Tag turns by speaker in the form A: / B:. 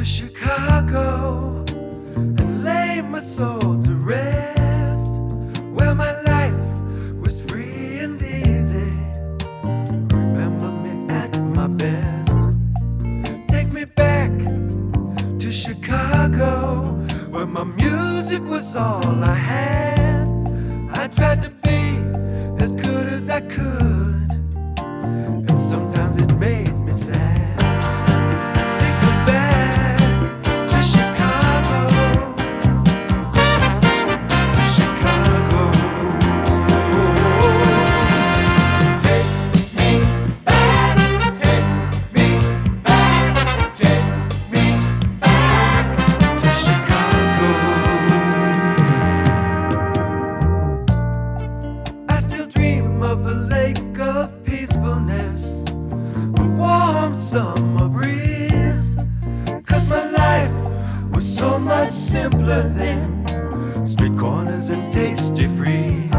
A: to Chicago and lay my soul to rest, where my life was free and easy. Remember me at my best. Take me back to Chicago, where my music was all I had. I tried to be as good as I could, and sometimes it made me sad. Take me back to Chicago, to Chicago. Take me back, take me back, take me back to Chicago. I still dream of the lake of peacefulness, the warm summer breeze, 'cause my life was so much simpler then. Street corners and tasty free.